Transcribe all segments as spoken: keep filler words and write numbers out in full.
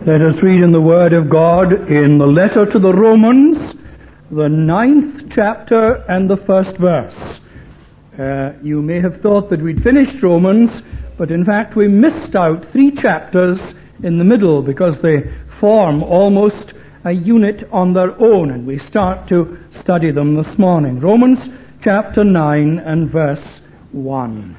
Let us read in the Word of God in the letter to the Romans, the ninth chapter and the first verse. Uh, you may have thought that we'd finished Romans, but in fact we missed out three chapters in the middle because they form almost a unit on their own, and we start to study them this morning. Romans chapter nine and verse one.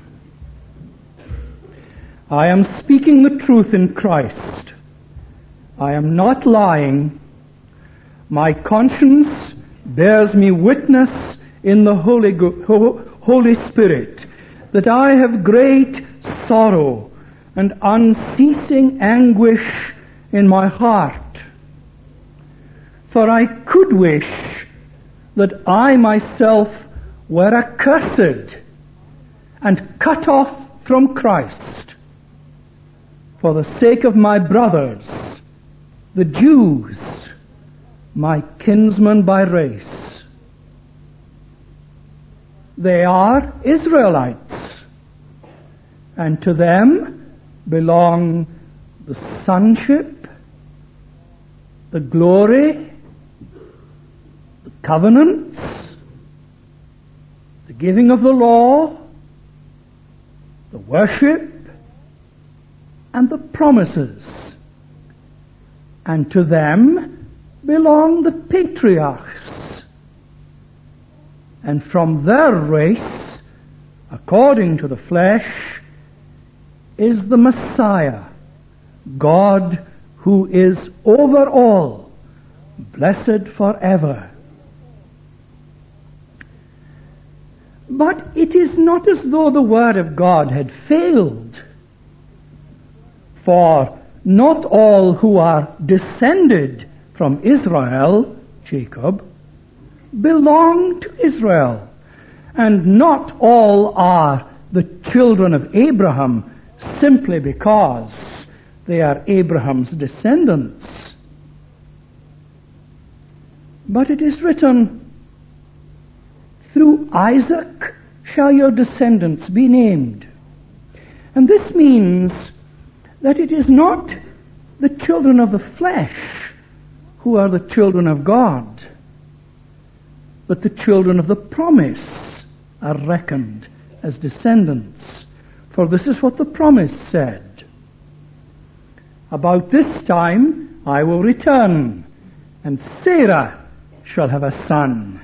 I am speaking the truth in Christ. I am not lying. My conscience bears me witness in the Holy, Holy Spirit that I have great sorrow and unceasing anguish in my heart. For I could wish that I myself were accursed and cut off from Christ for the sake of my brothers, the Jews, my kinsmen by race. They are Israelites, and to them belong the sonship, the glory, the covenants, the giving of the law, the worship, and the promises. And to them belong the patriarchs. And from their race, according to the flesh, is the Messiah, God who is over all, blessed forever. But it is not as though the Word of God had failed. For not all who are descended from Israel, Jacob, belong to Israel, and not all are the children of Abraham simply because they are Abraham's descendants. But it is written, through Isaac shall your descendants be named. And this means that it is not the children of the flesh who are the children of God, but the children of the promise are reckoned as descendants. For this is what the promise said: about this time I will return, and Sarah shall have a son.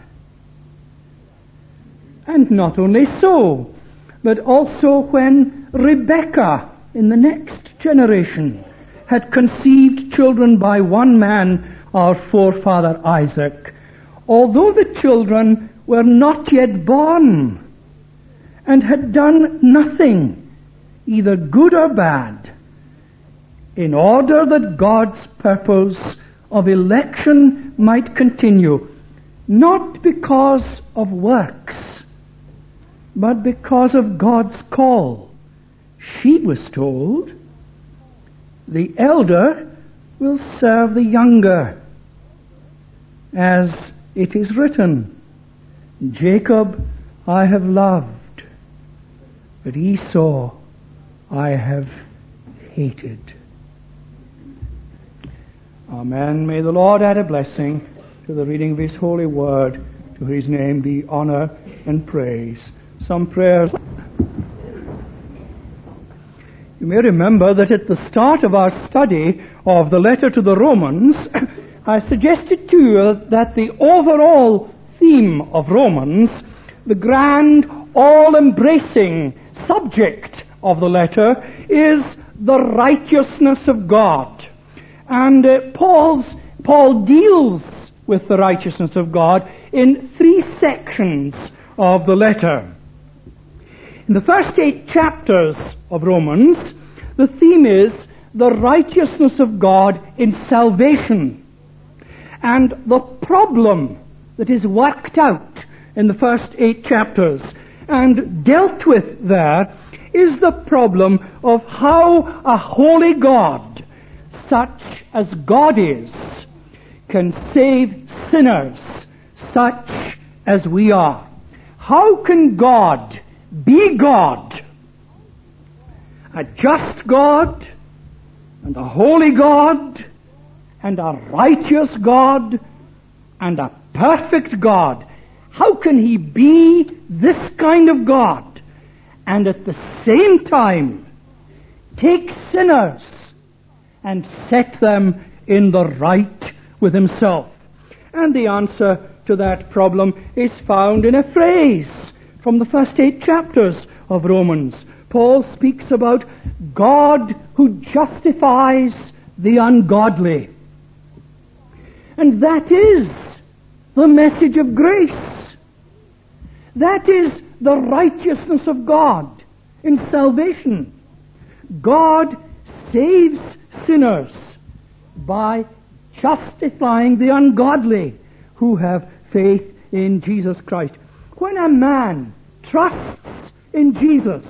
And not only so, but also when Rebekah in the next generation had conceived children by one man, our forefather Isaac, although the children were not yet born and had done nothing, either good or bad, in order that God's purpose of election might continue, not because of works, but because of God's call. She was told, the elder will serve the younger, as it is written, Jacob I have loved, but Esau I have hated. Amen. May the Lord add a blessing to the reading of His holy word. To His name be honor and praise. Some prayers. You may remember that at the start of our study of the letter to the Romans, I suggested to you that the overall theme of Romans, the grand, all-embracing subject of the letter, is the righteousness of God. And uh, Paul's, Paul deals with the righteousness of God in three sections of the letter. In the first eight chapters of Romans, the theme is the righteousness of God in salvation. And the problem that is worked out in the first eight chapters and dealt with there is the problem of how a holy God, such as God is, can save sinners such as we are. How can God be God, a just God and a holy God, and a righteous God and a perfect God. How can he be this kind of God and at the same time take sinners and set them in the right with himself? And the answer to that problem is found in a phrase from the first eight chapters of Romans. Paul speaks about God who justifies the ungodly. And that is the message of grace. That is the righteousness of God in salvation. God saves sinners by justifying the ungodly who have faith in Jesus Christ. When a man trusts in Jesus,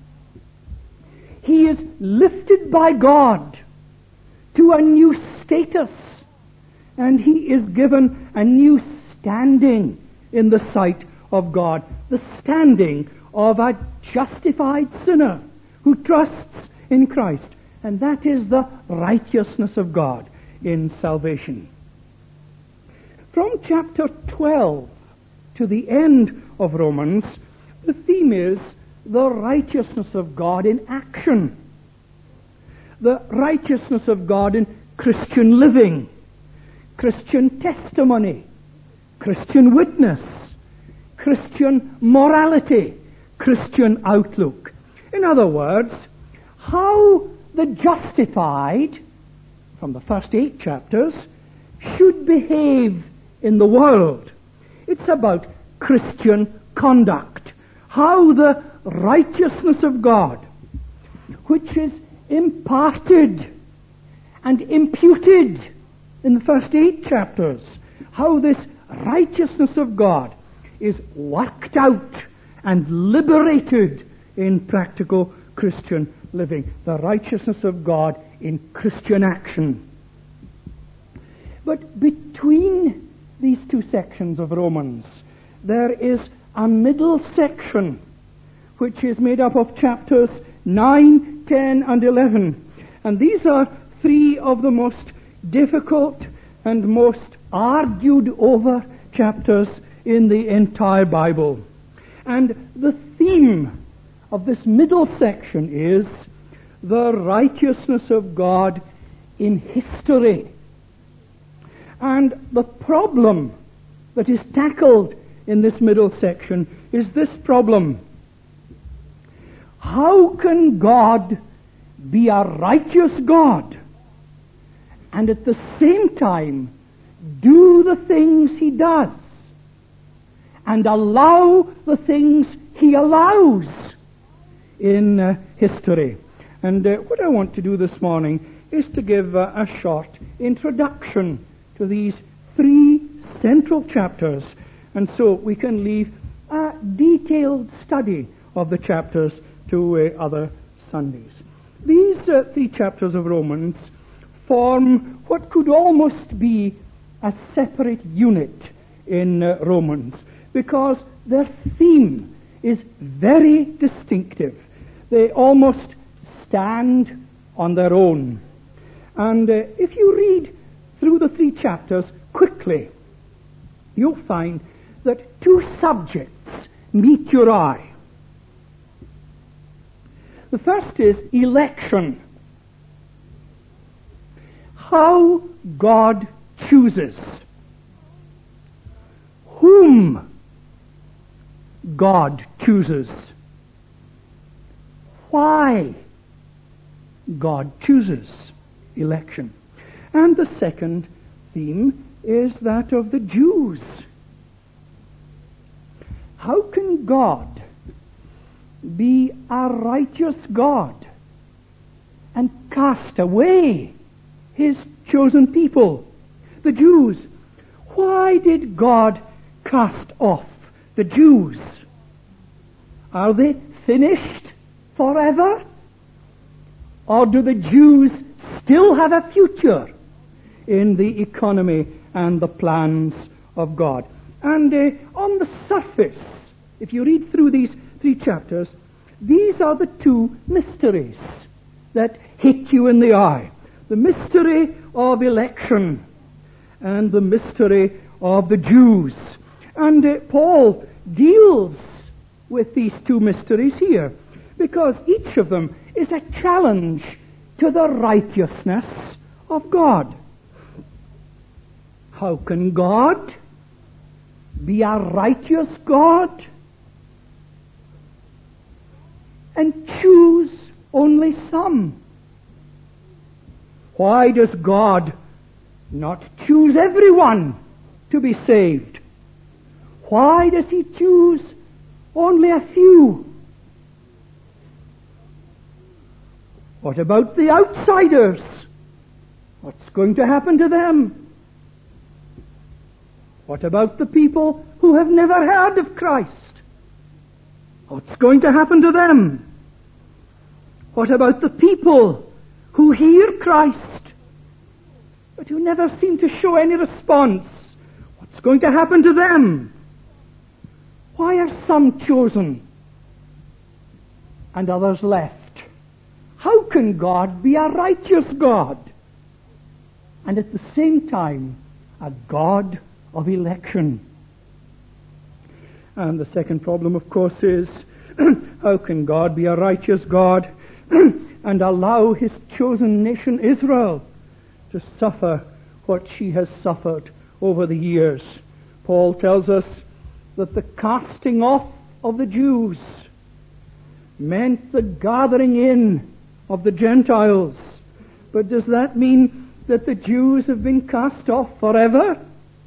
he is lifted by God to a new status, and he is given a new standing in the sight of God, the standing of a justified sinner who trusts in Christ. And that is the righteousness of God in salvation. From chapter twelve to the end of Romans, the theme is the righteousness of God in action. The righteousness of God in Christian living, Christian testimony, Christian witness, Christian morality, Christian outlook. In other words, how the justified, from the first eight chapters, should behave in the world. It's about Christian conduct. How the righteousness of God, which is imparted and imputed in the first eight chapters, how this righteousness of God is worked out and liberated in practical Christian living. The righteousness of God in Christian action. But between these two sections of Romans, there is a middle section which is made up of chapters nine, ten, and eleven. And these are three of the most difficult and most argued over chapters in the entire Bible. And the theme of this middle section is the righteousness of God in history. And the problem that is tackled in this middle section is this problem: how can God be a righteous God and at the same time do the things he does and allow the things he allows in uh, history? And uh, what I want to do this morning is to give uh, a short introduction to these three central chapters, and so we can leave a detailed study of the chapters to uh, other Sundays. These uh, three chapters of Romans form what could almost be a separate unit in uh, Romans, because their theme is very distinctive. They almost stand on their own. And uh, if you read through the three chapters quickly, you'll find that two subjects meet your eye. The first is election. How God chooses. Whom God chooses. Why God chooses. Election. And the second theme is that of the Jews. How can God be a righteous God and cast away his chosen people, the Jews? Why did God cast off the Jews? Are they finished forever? Or do the Jews still have a future in the economy and the plans of God? And uh, on the surface, if you read through these three chapters, these are the two mysteries that hit you in the eye. the mystery of election and the mystery of the Jews. And uh, Paul deals with these two mysteries here, because each of them is a challenge to the righteousness of God. How can God be a righteous God and choose only some? Why does God not choose everyone to be saved? Why does He choose only a few? What about the outsiders? What's going to happen to them? What about the people who have never heard of Christ? What's going to happen to them? What about the people who hear Christ, but who never seem to show any response? What's going to happen to them? Why are some chosen and others left? How can God be a righteous God and at the same time a God of election? And the second problem, of course, is how can God be a righteous God and allow His chosen nation Israel to suffer what she has suffered over the years? Paul tells us that the casting off of the Jews meant the gathering in of the Gentiles. But does that mean that the Jews have been cast off forever?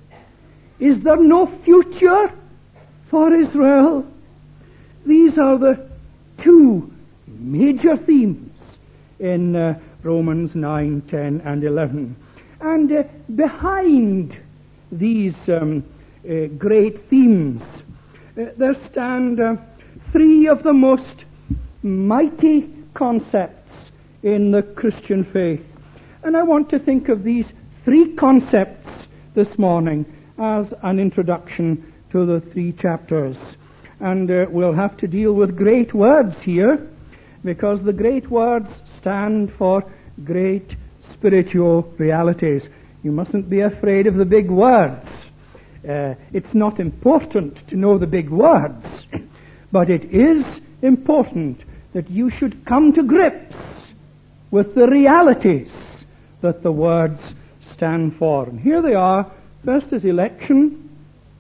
Is there no future for Israel? These are the two major themes in uh, Romans nine, ten, and eleven. And uh, behind these um, uh, great themes, uh, there stand uh, three of the most mighty concepts in the Christian faith. And I want to think of these three concepts this morning as an introduction to the three chapters. And uh, we'll have to deal with great words here, because the great words stand for great spiritual realities. You mustn't be afraid of the big words. Uh, it's not important to know the big words, but it is important that you should come to grips with the realities that the words stand for. And here they are. First is election.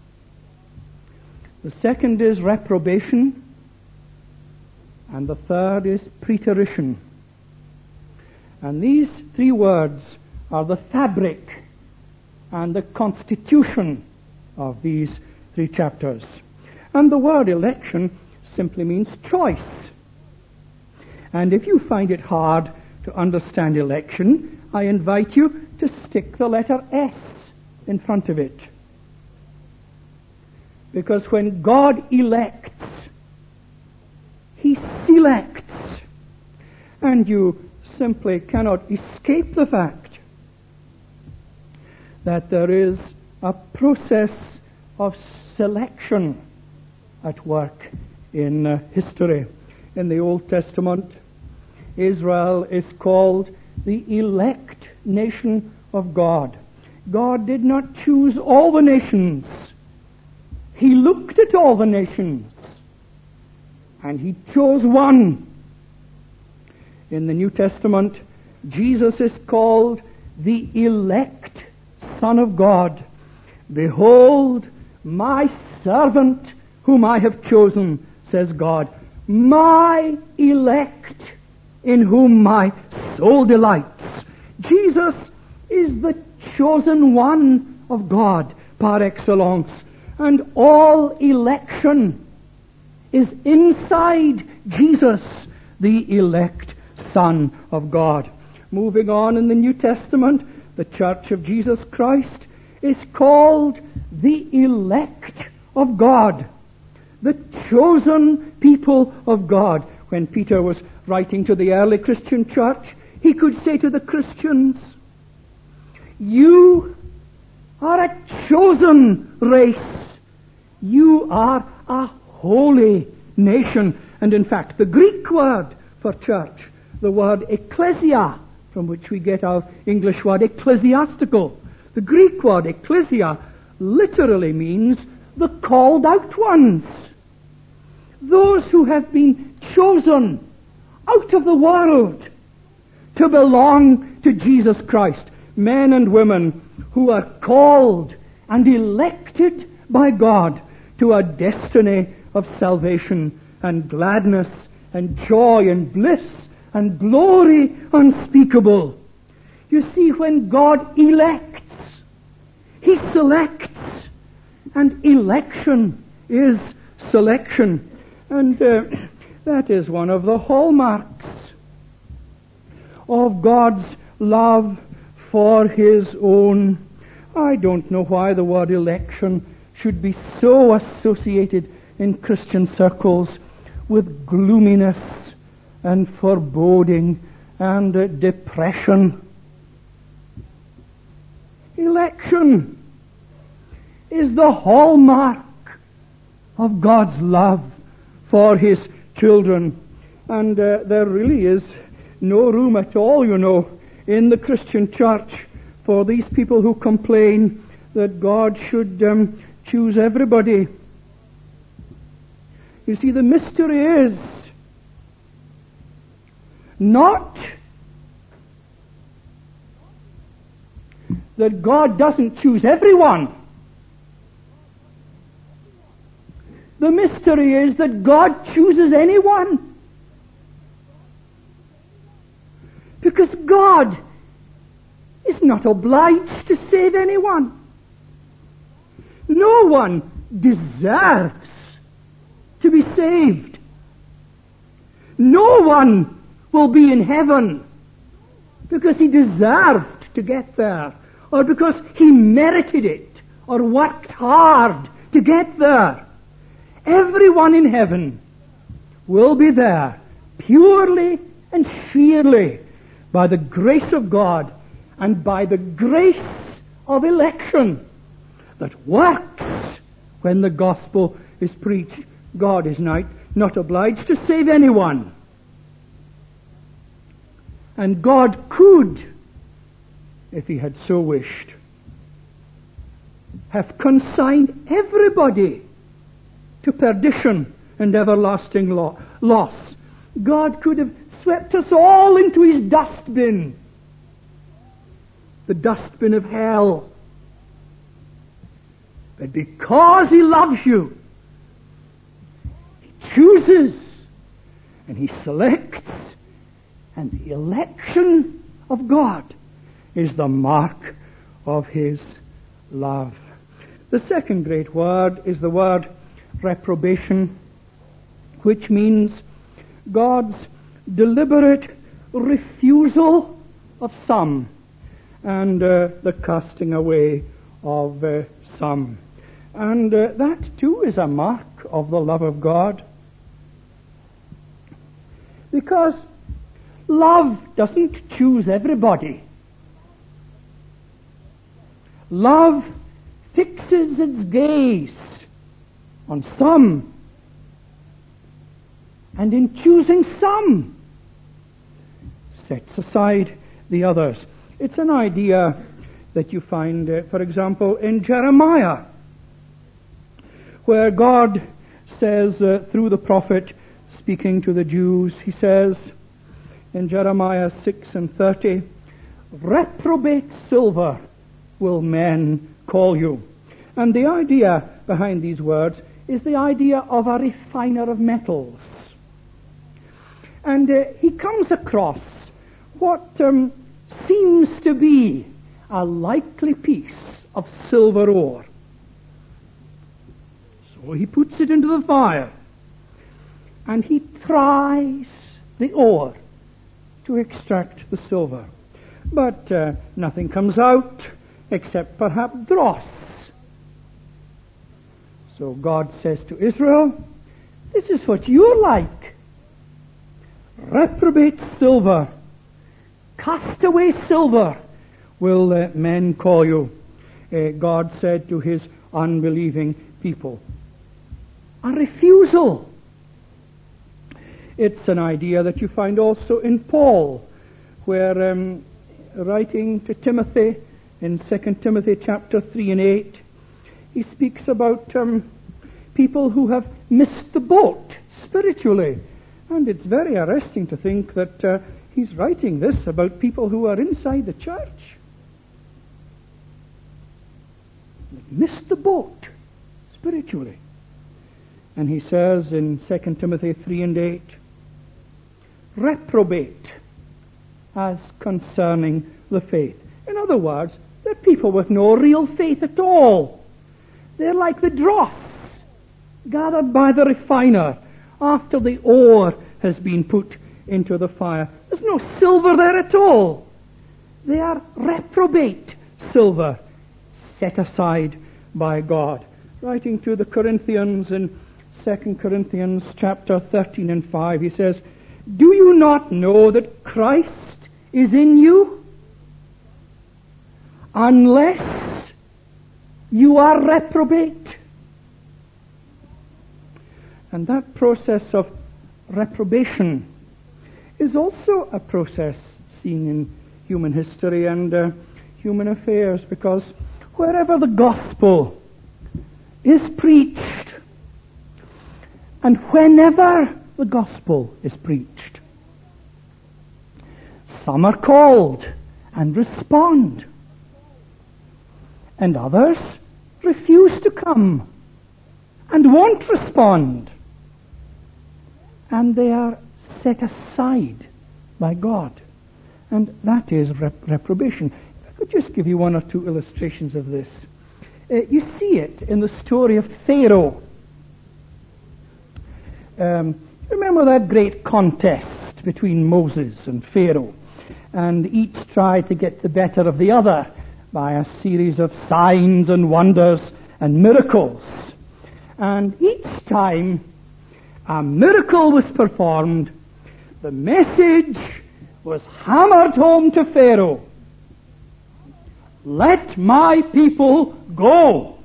The second is reprobation. And the third is preterition. And these three words are the fabric and the constitution of these three chapters. And the word election simply means choice. And if you find it hard to understand election, I invite you to stick the letter S in front of it. Because when God elects, He selects. And you simply cannot escape the fact that there is a process of selection at work in uh, history. In the Old Testament, Israel is called the elect nation of God. God did not choose all the nations. He looked at all the nations and He chose one. In the New Testament, Jesus is called the elect Son of God. Behold, my servant whom I have chosen, says God, my elect in whom my soul delights. Jesus is the chosen one of God par excellence, and all election is inside Jesus, the elect Son of God. Moving on in the New Testament, the Church of Jesus Christ is called the elect of God, the chosen people of God. When Peter was writing to the early Christian church, he could say to the Christians, you are a chosen race. You are a holy nation. And in fact, the Greek word for church, the word ecclesia, from which we get our English word ecclesiastical. The Greek word ecclesia literally means the called out ones. Those who have been chosen out of the world to belong to Jesus Christ. Men and women who are called and elected by God to a destiny of salvation and gladness and joy and bliss and glory unspeakable. You see, when God elects, He selects, and election is selection. And uh, that is one of the hallmarks of God's love for His own. I don't know why the word election should be so associated in Christian circles with gloominess and foreboding and uh, depression. Election is the hallmark of God's love for His children. And uh, there really is no room at all, you know, in the Christian church for these people who complain that God should um, choose everybody. You see, the mystery is not that God doesn't choose everyone. The mystery is that God chooses anyone. Because God is not obliged to save anyone. No one deserves to be saved. No one will be in heaven because he deserved to get there, or because he merited it, or worked hard to get there. Everyone in heaven will be there purely and sheerly by the grace of God and by the grace of election that works when the gospel is preached. God is not, not obliged to save anyone. And God could, if He had so wished, have consigned everybody to perdition and everlasting lo- loss. God could have swept us all into His dustbin, the dustbin of hell. But because He loves you, He chooses and He selects, and the election of God is the mark of His love. The second great word is the word reprobation, which means God's deliberate refusal of some and uh, the casting away of uh, some. And uh, that too is a mark of the love of God. Because love doesn't choose everybody. Love fixes its gaze on some, and in choosing some, sets aside the others. It's an idea that you find, uh, for example, in Jeremiah, where God says uh, through the prophet, speaking to the Jews, He says in Jeremiah six and thirty, "Reprobate silver will men call you." And the idea behind these words is the idea of a refiner of metals. And uh, he comes across what um, seems to be a likely piece of silver ore. So he puts it into the fire, and he tries the ore to extract the silver. But uh, nothing comes out except perhaps dross. So God says to Israel, "This is what you're like. Reprobate silver, castaway silver will uh, men call you," uh, God said to His unbelieving people. A refusal. It's an idea that you find also in Paul, where um, writing to Timothy in Second Timothy chapter three and eight, he speaks about um, people who have missed the boat spiritually. And it's very arresting to think that uh, he's writing this about people who are inside the church. Missed the boat spiritually. And he says in Second Timothy three and eight, reprobate as concerning the faith. In other words, they're people with no real faith at all. They're like the dross gathered by the refiner after the ore has been put into the fire. There's no silver there at all. They are reprobate silver, set aside by God. Writing to the Corinthians in Second Corinthians chapter thirteen and five, he says, do you not know that Christ is in you? Unless you are reprobate. And that process of reprobation is also a process seen in human history and uh, human affairs, because wherever the gospel is preached, and whenever the gospel is preached, some are called and respond, and others refuse to come and won't respond, and they are set aside by God. And that is rep- reprobation. If I could just give you one or two illustrations of this. Uh, you see it in the story of Pharaoh. Um, remember that great contest between Moses and Pharaoh? And each tried to get the better of the other by a series of signs and wonders and miracles. And each time a miracle was performed, the message was hammered home to Pharaoh. Let my people go.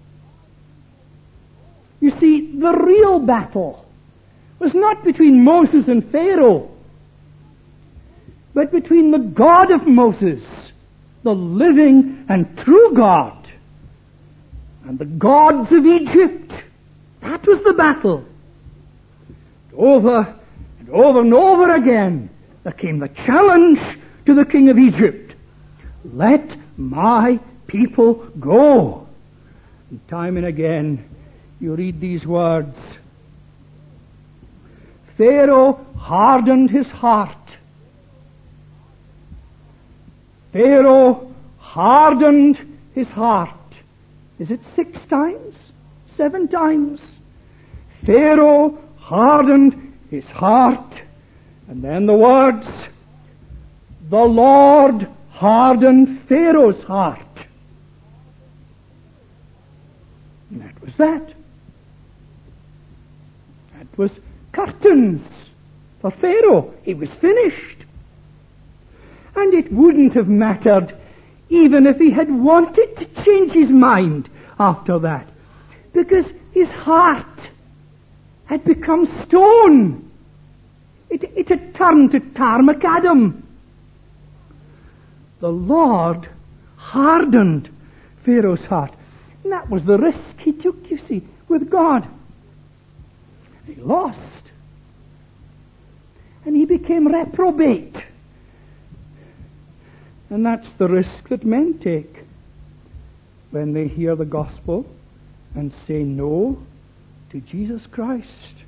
You see, the real battle was not between Moses and Pharaoh, but between the God of Moses, the living and true God, and the gods of Egypt. That was the battle. Over and over and over again, there came the challenge to the king of Egypt. Let my people go. And time and again, you read these words. Pharaoh hardened his heart. Pharaoh hardened his heart. Is it six times? Seven times? Pharaoh hardened his heart. And then the words, the Lord hardened Pharaoh's heart. And that was that. That was curtains for Pharaoh. He was finished. And it wouldn't have mattered even if he had wanted to change his mind after that, because his heart had become stone. It, it had turned to Tarmacadam. The Lord hardened Pharaoh's heart. And that was the risk he took, you see, with God. He lost. And he became reprobate. And that's the risk that men take when they hear the gospel and say no to Jesus Christ.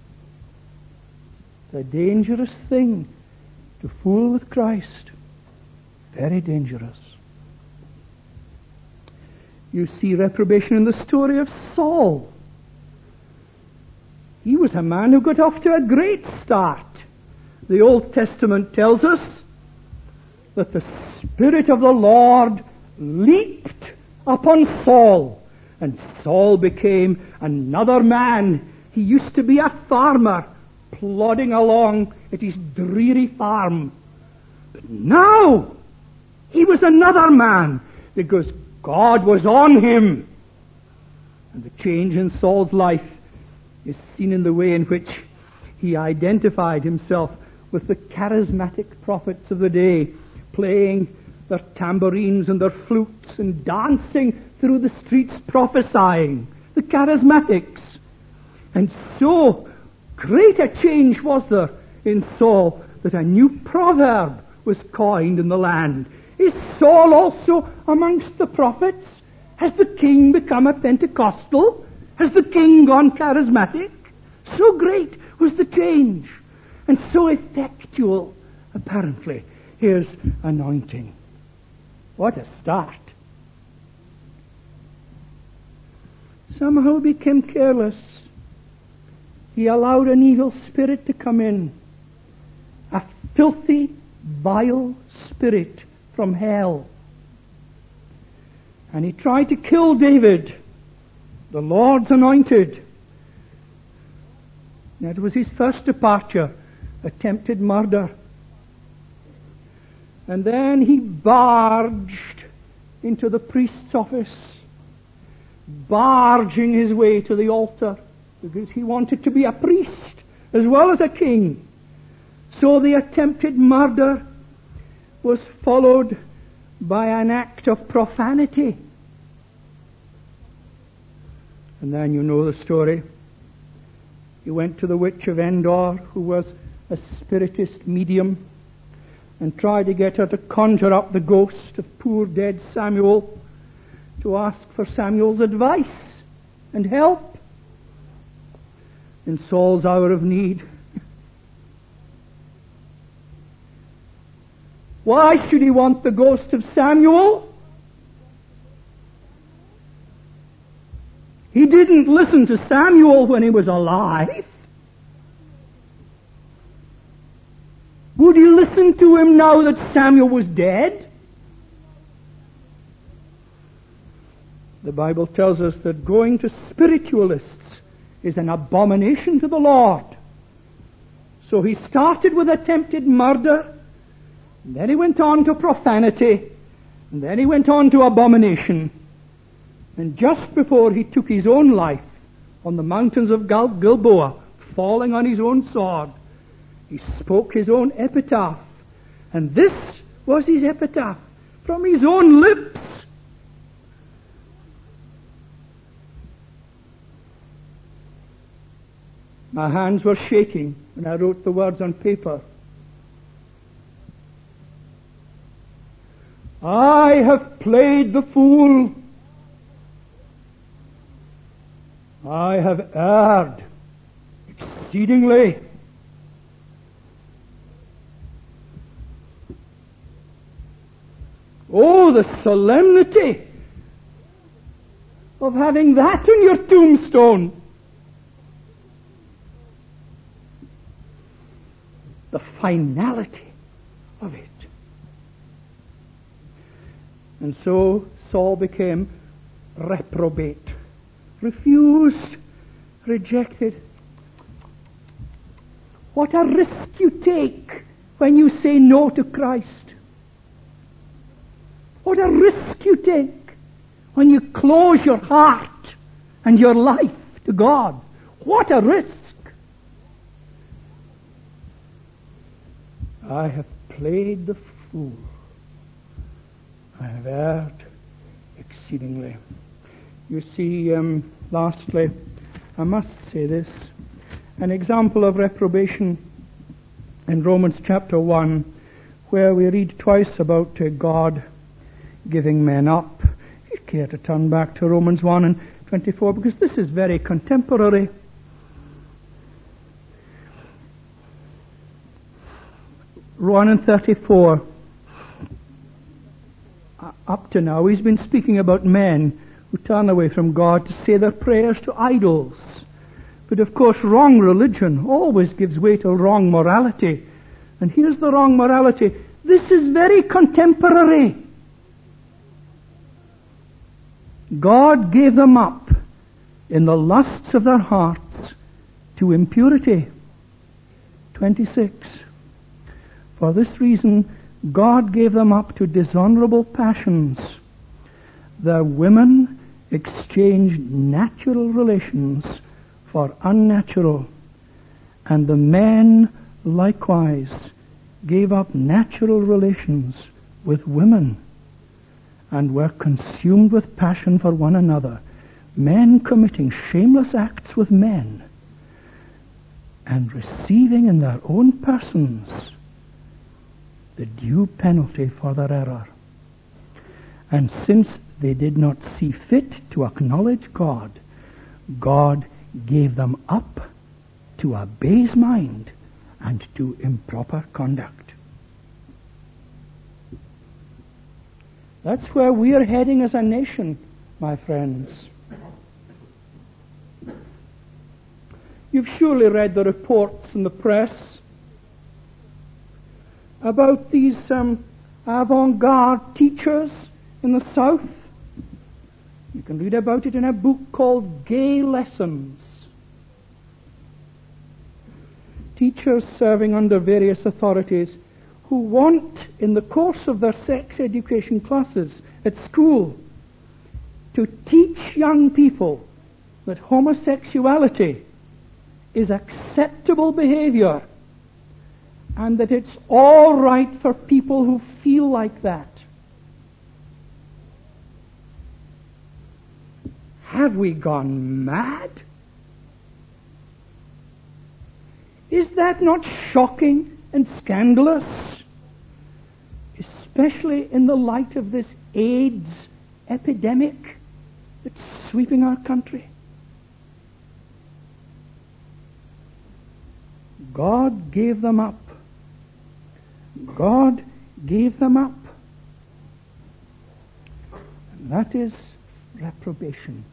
It's a dangerous thing to fool with Christ. Very dangerous. You see reprobation in the story of Saul. He was a man who got off to a great start. The Old Testament tells us that the Spirit of the Lord leaped upon Saul, and Saul became another man. He used to be a farmer, plodding along at his dreary farm. But now, he was another man, because God was on him. And the change in Saul's life is seen in the way in which he identified himself with the charismatic prophets of the day playing their tambourines and their flutes and dancing through the streets prophesying, the charismatics. And so great a change was there in Saul that a new proverb was coined in the land. Is Saul also amongst the prophets? Has the king become a Pentecostal? Has the king gone charismatic? So great was the change, and so effectual, apparently, his anointing. What a start. Somehow he became careless. He allowed an evil spirit to come in, a filthy, vile spirit from hell. And he tried to kill David, the Lord's anointed. That was his first departure, attempted murder. And then he barged into the priest's office, barging his way to the altar, because he wanted to be a priest as well as a king. So the attempted murder was followed by an act of profanity. And then you know the story. He went to the witch of Endor, who was a spiritist medium, and tried to get her to conjure up the ghost of poor dead Samuel to ask for Samuel's advice and help in Saul's hour of need. Why should he want the ghost of Samuel? He didn't listen to Samuel when he was alive. Would he listen to him now that Samuel was dead? The Bible tells us that going to spiritualists is an abomination to the Lord. So he started with attempted murder, and then he went on to profanity, and then he went on to abomination. And just before he took his own life on the mountains of Gil- Gilboa, falling on his own sword, he spoke his own epitaph. And this was his epitaph from his own lips. My hands were shaking when I wrote the words on paper. I have played the fool. I have erred exceedingly. Oh, the solemnity of having that on your tombstone. The finality of it. And so Saul became reprobate, refused, rejected. What a risk you take when you say no to Christ. What a risk you take when you close your heart and your life to God. What a risk. I have played the fool. I have erred exceedingly. You see, um, lastly, I must say this. An example of reprobation in Romans chapter one, where we read twice about uh, God giving men up. You care to turn back to Romans one and twenty-four, because this is very contemporary. one and thirty-four. Up to now, he's been speaking about men who turn away from God to say their prayers to idols. But of course, wrong religion always gives way to wrong morality. And here's the wrong morality. This is very contemporary. God gave them up in the lusts of their hearts to impurity. twenty-six. For this reason, God gave them up to dishonorable passions. Their women exchanged natural relations for unnatural, and the men likewise gave up natural relations with women, and were consumed with passion for one another, men committing shameless acts with men, and receiving in their own persons the due penalty for their error. And since they did not see fit to acknowledge God, God gave them up to a base mind and to improper conduct. That's where we are heading as a nation, my friends. You've surely read the reports in the press about these um, avant-garde teachers in the South. You can read about it in a book called Gay Lessons. Teachers serving under various authorities who want, in the course of their sex education classes at school, to teach young people that homosexuality is acceptable behavior and that it's all right for people who feel like that. Have we gone mad? Is that not shocking and scandalous? Especially in the light of this AIDS epidemic that's sweeping our country. God gave them up. God gave them up. And that is reprobation.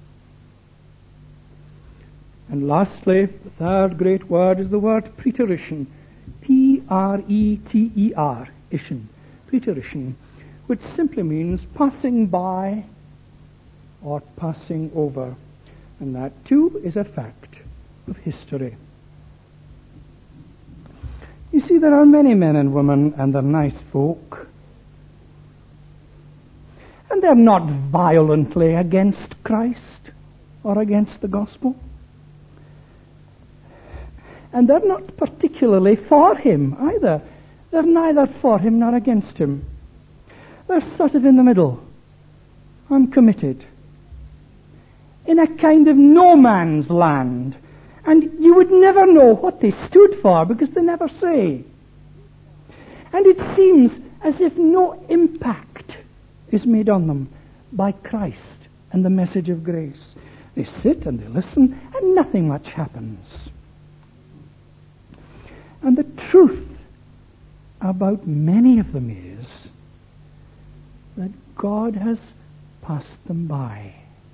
And lastly, the third great word is the word preterition. P R E T E R, ition. Preterition, which simply means passing by or passing over. And that too is a fact of history. You see, there are many men and women, and they're nice folk. And they're not violently against Christ or against the gospel. And they're not particularly for him either. They're neither for him nor against him. They're sort of in the middle, uncommitted, in a kind of no man's land. And you would never know what they stood for because they never say. And it seems as if no impact is made on them by Christ and the message of grace. They sit and they listen and nothing much happens. And the truth about many of them is that God has passed them by.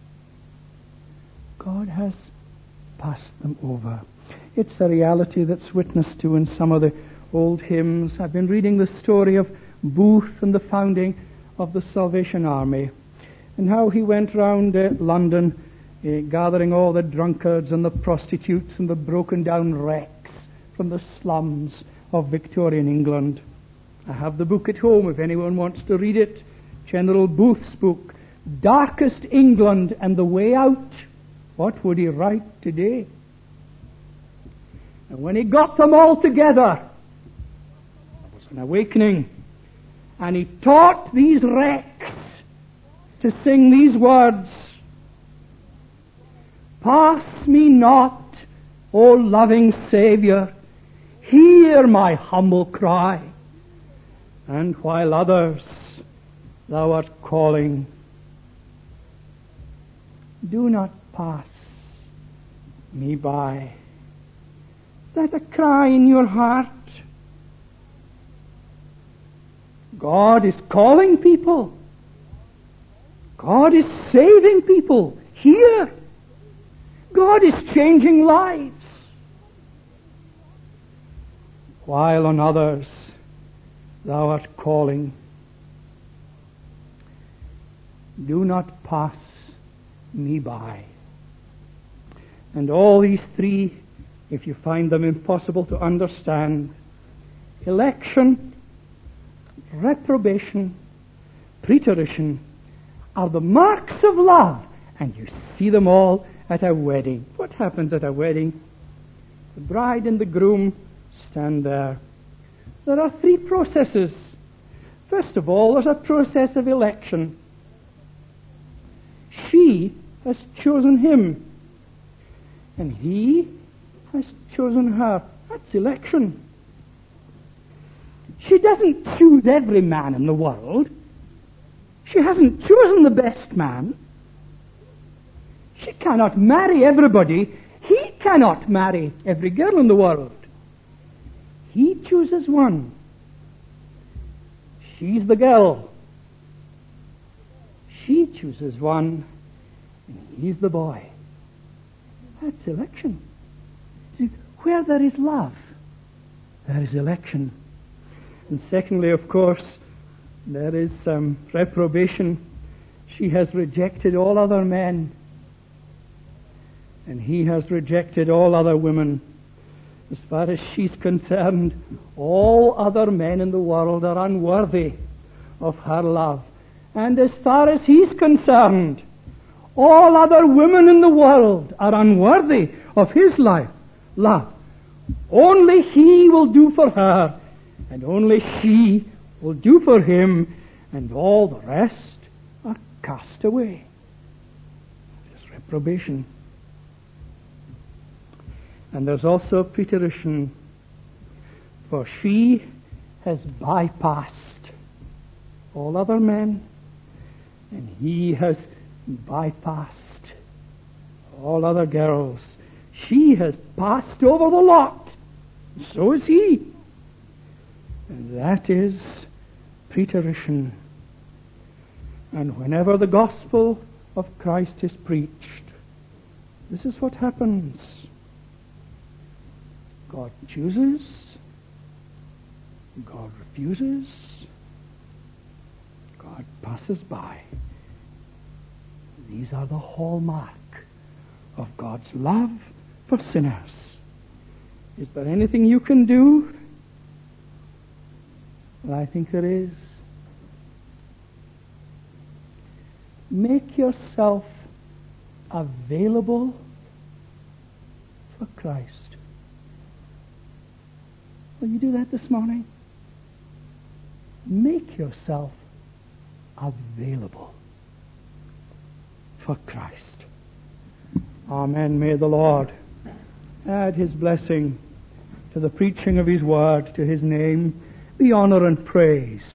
God has passed them over. It's a reality that's witnessed to in some of the old hymns. I've been reading the story of Booth and the founding of the Salvation Army, and how he went round uh, London uh, gathering all the drunkards and the prostitutes and the broken down wrecks from the slums of Victorian England. I have the book at home if anyone wants to read it. General Booth's book, Darkest England and the Way Out. What would he write today? And when he got them all together, it was an awakening. And he taught these wrecks to sing these words. Pass me not, O loving Saviour, hear my humble cry. And while others thou art calling, do not pass me by. Is that a cry in your heart? God is calling people. God is saving people here. God is changing lives. While on others thou art calling, do not pass me by. And all these three, if you find them impossible to understand, election, reprobation, preterition, are the marks of love. And you see them all at a wedding. What happens at a wedding? The bride and the groom stand there. There are three processes. First of all, there's a process of election. She has chosen him, and he has chosen her. That's election. She doesn't choose every man in the world. She hasn't chosen the best man. She cannot marry everybody. He cannot marry every girl in the world. He chooses one. She's the girl. She chooses one, and he's the boy. That's election. See, where there is love, there is election. And secondly, of course, there is um, reprobation. She has rejected all other men, and he has rejected all other women. As far as she's concerned, all other men in the world are unworthy of her love. And as far as he's concerned, all other women in the world are unworthy of his life, love. Only he will do for her, and only she will do for him, and all the rest are cast away. There's reprobation. And there's also preterition, for she has bypassed all other men, and he has bypassed all other girls. She has passed over the lot, and so is he. And that is preterition. And whenever the gospel of Christ is preached, this is what happens. God chooses, God refuses, God passes by. These are the hallmark of God's love for sinners. Is there anything you can do? Well, I think there is. Make yourself available for Christ. Will you do that this morning? Make yourself available for Christ. Amen. May the Lord add his blessing to the preaching of his word. To his name be honor and praise.